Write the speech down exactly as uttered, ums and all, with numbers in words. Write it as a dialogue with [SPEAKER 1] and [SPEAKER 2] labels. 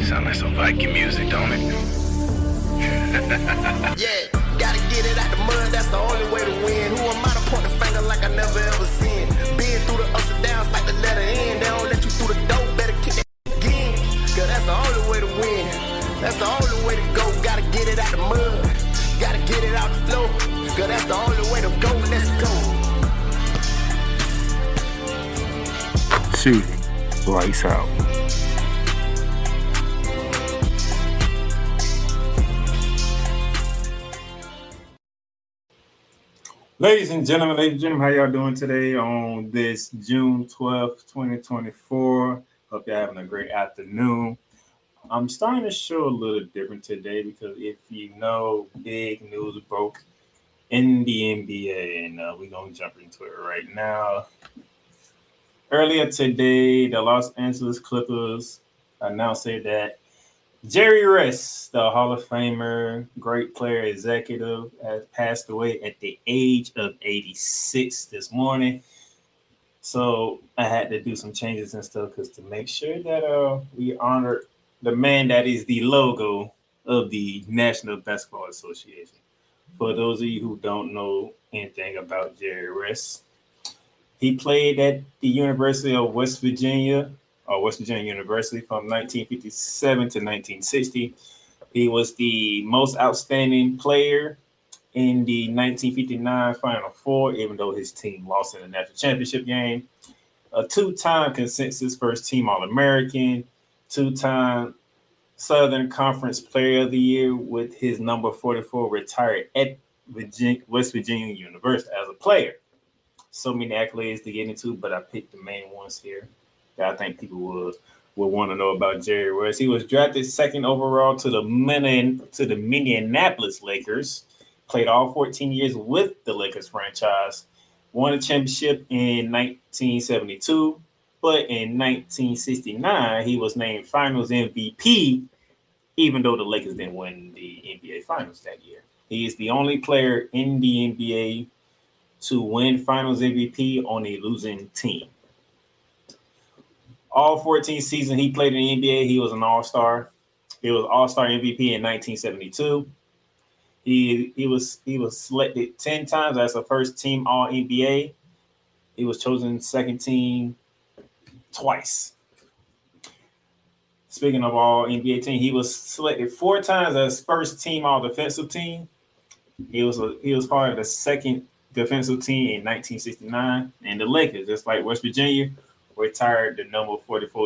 [SPEAKER 1] Sound like some Viking music, don't it?
[SPEAKER 2] Yeah, gotta get it out the mud, that's the only way to win. Who am I to point the finger like I never ever seen? Been through the ups and downs like the letter N. They don't let you through the door, better kick that again. Cause that's the only way to win. That's the only way to go. Gotta get it out the mud. Gotta get it out the flow. Cause that's the only way to go. Let's go.
[SPEAKER 3] Shooting lights out. Ladies and gentlemen, ladies and gentlemen, how y'all doing today on this June twelfth, twenty twenty-four? Hope you're having a great afternoon. I'm starting to show a little different today because if you know, big news broke in the N B A, and uh, we're going to jump into it right now. Earlier today, the Los Angeles Clippers announced that Jerry West, the Hall of Famer, great player, executive, has passed away at the age of eighty-six this morning. So I had to do some changes and stuff because to make sure that uh, we honor the man that is the logo of the National Basketball Association. For those of you who don't know anything about Jerry West, he played at the University of West Virginia, or West Virginia University, from nineteen fifty-seven to nineteen sixty. He was the most outstanding player in the nineteen fifty-nine Final Four, even though his team lost in the national championship game. A two-time consensus first-team All-American, two-time Southern Conference Player of the Year with his number forty-four retired at Virginia, West Virginia University as a player. So many accolades to get into, but I picked the main ones here that I think people would, would want to know about Jerry West. He was drafted second overall to the Min- to the Minneapolis Lakers, played all fourteen years with the Lakers franchise, won a championship in nineteen seventy-two, but in nineteen sixty-nine, he was named Finals M V P, even though the Lakers didn't win the N B A Finals that year. He is the only player in the N B A to win Finals M V P on a losing team. All fourteen seasons he played in the N B A, he was an all-star. He was all-star M V P in nineteen seventy-two. He he was he was selected ten times as a first-team All-N B A. He was chosen second team twice. Speaking of All-N B A team, he was selected four times as first-team All-Defensive team. He was a, he was part of the second defensive team in nineteen sixty-nine, and the Lakers, just like West Virginia, retired the number forty-four